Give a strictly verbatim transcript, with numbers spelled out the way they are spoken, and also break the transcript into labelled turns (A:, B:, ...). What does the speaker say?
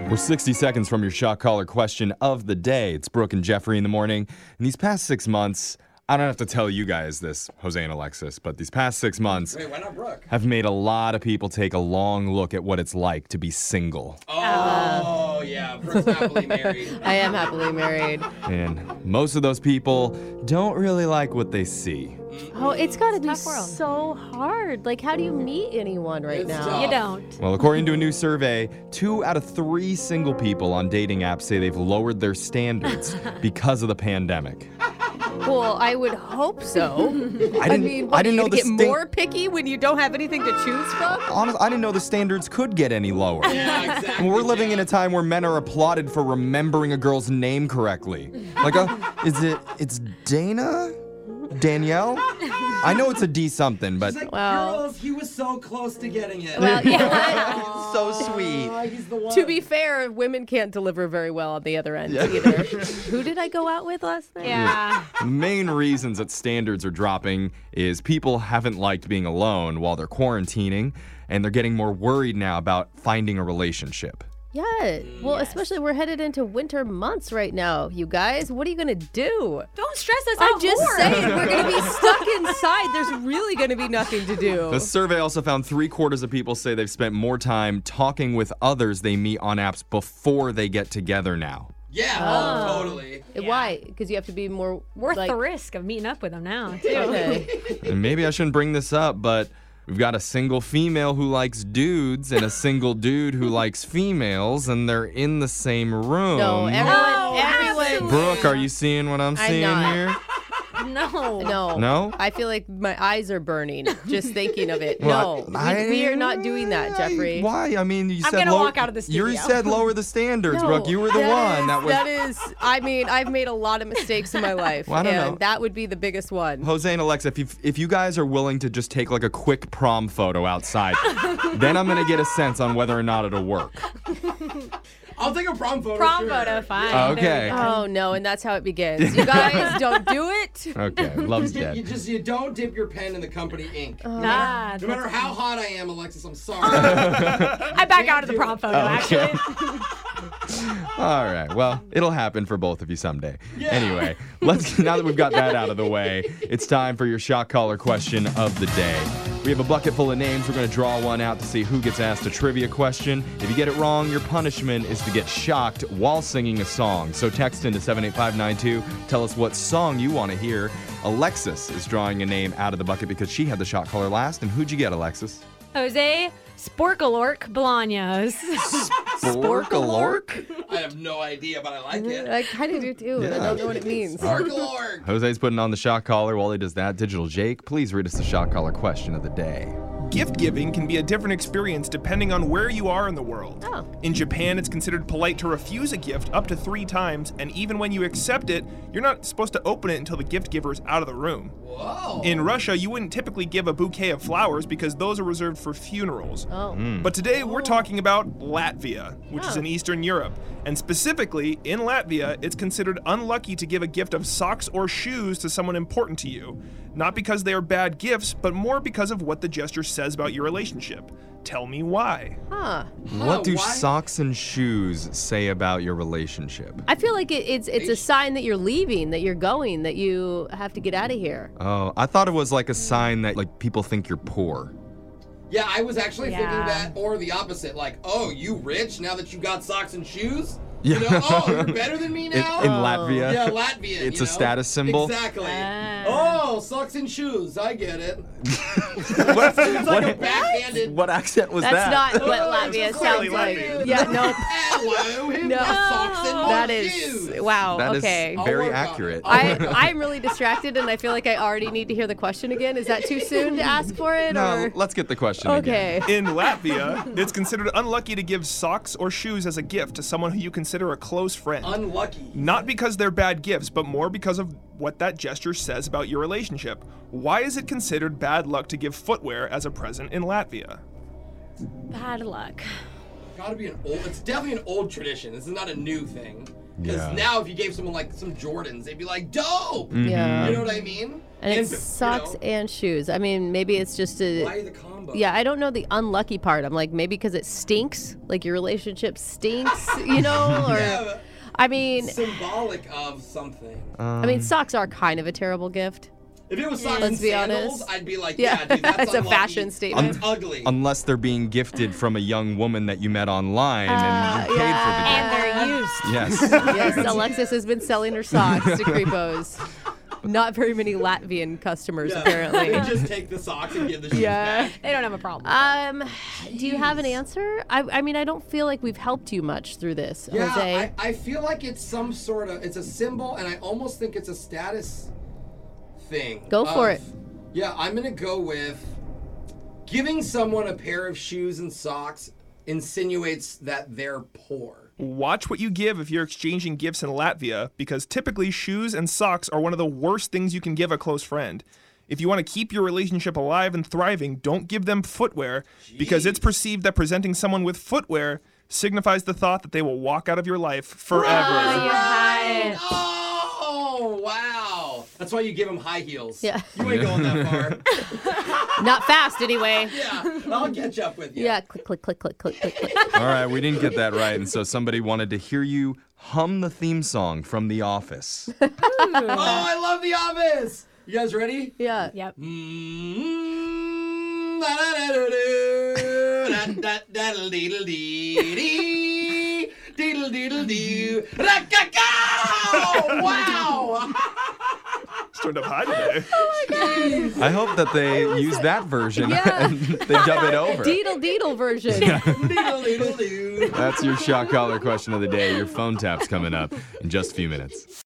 A: We're sixty seconds from your shock collar question of the day. It's Brooke and Jeffrey in the morning. In these past six months, I don't have to tell you guys this, Jose and Alexis, but these past six months
B: Wait, why not Brooke?
A: have made a lot of people take a long look at what it's like to be single.
B: Oh, yeah. Brooke's happily married.
C: I am happily married.
A: And most of those people don't really like what they see.
C: Oh, it's got to be
D: tough world.
C: so hard. Like, how do you meet anyone right
B: It's
C: now?
B: tough.
D: You don't.
A: Well, according to a new survey, two out of three single people on dating apps say they've lowered their standards because of the pandemic.
C: Well, I would hope so.
A: I
C: I,
A: didn't,
C: mean, what,
A: I didn't
C: are
A: know
C: you
A: the
C: get
A: sta-
C: more picky when you don't have anything to choose from?
A: Honest, I didn't know the standards could get any lower.
B: Yeah, exactly.
A: We're living in a
B: Jeff.
A: time where men are applauded for remembering a girl's name correctly. Like, a, is it, it's Dana? Danielle? I know it's a D something, but
B: She's like,
C: Well-
B: girls, he was so close to getting it.
C: Well, you know what?
A: so sweet.
B: Oh, he's the one.
C: To be fair, women can't deliver very well on the other end either. Who did I go out with last night?
D: Yeah.
A: The main reasons that standards are dropping is people haven't liked being alone while they're quarantining, and they're getting more worried now about finding a relationship.
C: Yeah. Well, especially we're headed into winter months right now, you guys. What are you going to do?
D: Don't stress us
C: I'm
D: out
C: just
D: more.
C: saying, we're going to be stuck inside. There's really going to be nothing to do.
A: The survey also found three quarters of people say they've spent more time talking with others they meet on apps before they get together now.
B: Yeah,
C: Oh.
B: oh, totally.
C: Why? Because you have to be more
D: Worth
C: like,
D: the risk of meeting up with them now, too.
C: Okay.
A: And maybe I shouldn't bring this up, but we've got a single female who likes dudes and a single dude who likes females, and they're in the same room.
C: No, everyone,
D: No,
C: everyone.
D: absolutely.
A: Brooke, are you seeing what I'm
C: I'm
A: seeing
C: not.
A: here?
D: No.
C: No.
A: No?
C: I feel like my eyes are burning just thinking of it.
A: Well,
C: no.
A: I-
C: we, we are not doing that, Jeffrey.
A: Why? I mean, you
D: I'm
A: said
D: gonna
A: lower,
D: walk out of the
A: You
D: studio.
A: said lower the standards,
C: No,
A: Brooke. You were the
C: that
A: one
C: is-
A: that was.
C: That is, I mean, I've made a lot of mistakes in my life.
A: Well, I don't
C: and
A: know.
C: that would be the biggest one.
A: Jose and Alexa, if you if you guys are willing to just take like a quick prom photo outside, then I'm gonna get a sense on whether or not it'll work.
B: I'll take a prom photo.
D: Prom
B: sure.
D: photo, fine.
A: Okay.
D: There you go.
C: Oh, no, and that's how it begins. You guys don't do it.
A: Okay, love's
B: You, you
A: dead.
B: just you don't dip your pen in the company ink.
C: Oh.
D: Nah,
B: No matter how hot I am, Alexis, I'm sorry.
D: I back out of the
B: do
D: prom
B: it.
D: photo, actually.
A: All right, well, it'll happen for both of you someday. Anyway, let's now that we've got that out of the way, it's time for your shock collar question of the day. We have a bucket full of names. We're going to draw one out to see who gets asked a trivia question. If you get it wrong, your punishment is to get shocked while singing a song. So text into seven eight five nine two. Tell us what song you want to hear. Alexis is drawing a name out of the bucket because she had the shock collar last. And who'd you get, Alexis?
D: Jose Sporkalork Bolaños.
A: Sporkalork?
B: I have no idea, but I like it.
C: I kind of do too. I don't know what it means.
B: Sparkalorg.
A: Jose's putting on the shock collar. While he does that, Digital Jake, please read us the shock collar question of the day.
E: Gift giving can be a different experience depending on where you are in the world.
C: Oh.
E: In Japan, it's considered polite to refuse a gift up to three times, and even when you accept it, you're not supposed to open it until the gift giver is out of the room.
B: Whoa.
E: In Russia, you wouldn't typically give a bouquet of flowers because those are reserved for funerals.
C: Oh.
E: But today, we're talking about Latvia, which is
C: Oh.
E: in Eastern Europe. And specifically, in Latvia, it's considered unlucky to give a gift of socks or shoes to someone important to you. Not because they are bad gifts, but more because of what the gesture says about your relationship. Tell me why.
C: Huh.
A: What do
B: why?
A: socks and shoes say about your relationship?
C: I feel like it, it's it's a sign that you're leaving, that you're going, that you have to get out of here.
A: Oh, I thought it was like a sign that like people think you're poor.
B: Yeah, I was actually thinking
D: Yeah.
B: that, or the opposite. Like, oh, you rich now that you got socks and shoes?
A: Yeah.
B: You know, oh, you're better than me
A: In,
B: now?
A: in Latvia.
B: Yeah, Latvia.
A: It's
B: you
A: a
B: know?
A: status symbol.
B: Exactly.
D: Ah.
B: Oh, socks and shoes. I get it.
A: what,
B: It's like a
A: what,
B: backhanded.
A: what accent was
C: That's
A: that?
C: not what
B: Oh,
C: Latvia
B: it's
C: sounds
E: clearly
C: like.
E: Latvian.
C: Yeah, no.
B: Hello, here's
C: No.
B: my socks and my
C: That
B: shoes.
C: is wow.
A: That is
C: okay.
B: I'll
A: very
B: work on it.
A: accurate.
B: I'll work on
C: I I'm really distracted, and I feel like I already need to hear the question again. Is that too soon to ask for it?
A: no,
C: or
A: let's get the question again.
C: okay.
E: In Latvia, it's considered unlucky to give socks or shoes as a gift to someone who you consider a close friend.
B: Unlucky.
E: Not because they're bad gifts, but more because of what that gesture says about your relationship. Why is it considered bad luck to give footwear as a present in Latvia?
D: Bad luck.
B: Gotta be an old. It's definitely an old tradition. This is not a new thing. Because
A: Yeah.
B: now, if you gave someone like some Jordans, they'd be like, "Dope."
C: Yeah.
B: You know what I mean?
C: And it's
B: you
C: socks
B: know,
C: and shoes. I mean, maybe it's just a.
B: why the combo? combo.
C: Yeah, I don't know the unlucky part. I'm like, maybe because it stinks, like your relationship stinks, you know? Or,
B: Yeah,
C: I mean,
B: symbolic of something.
C: I mean, socks are kind of a terrible gift.
B: If it was socks
C: Let's
B: and
C: be
B: sandals,
C: honest.
B: I'd be like,
C: Yeah,
B: yeah, dude, that's
C: it's a
B: unlucky.
C: fashion statement.
B: That's ugly.
A: Unless they're being gifted from a young woman that you met online and you paid
D: And
A: for
D: they're used.
A: the gift. Yes.
C: Yes, Alexis has been selling her socks to creepos. Not very many Latvian customers,
B: Yeah.
C: apparently.
B: They just take the socks and give the shoes
C: Yeah.
B: back.
D: They don't have a problem.
C: Um, do you have an answer? I, I mean, I don't feel like we've helped you much through this,
B: Yeah,
C: Jose.
B: I, I feel like it's some sort of, it's a symbol, and I almost think it's a status thing.
C: Go for
B: of-
C: it.
B: Yeah, I'm going to go with giving someone a pair of shoes and socks insinuates that they're poor.
E: Watch what you give if you're exchanging gifts in Latvia, because typically shoes and socks are one of the worst things you can give a close friend. If you want to keep your relationship alive and thriving, don't give them footwear, because it's perceived that presenting someone with footwear signifies the thought that they will walk out of your life forever.
D: Right.
B: Oh, wow. That's why you give them high heels.
C: Yeah.
B: You ain't going that far.
C: Not fast, anyway.
B: Yeah, I'll catch up with you.
C: Yeah, click, click, click, click, click, click, click.
A: All right, we didn't get that right, and so somebody wanted to hear you hum the theme song from The Office.
B: Oh, I love The Office. You guys ready?
C: Yeah.
D: Yep.
B: Mm, da da da da do, da da da da deedle dee dee, deedle deedle dee, ra-ca-ca! Wow!
E: It's turned up high today.
A: I hope that they use that version
C: Yeah.
A: and they dub it over.
C: Deedle deedle version.
B: Deedle deedle doo.
A: That's your shot collar question of the day. Your phone tap's coming up in just a few minutes.